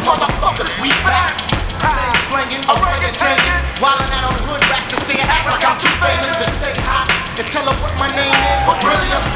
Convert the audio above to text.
motherfuckers, we back. Slanging, orangutan, wildin' out on hood rats to say I act like I'm too famous to say hi and tell her what my name is, but really I'm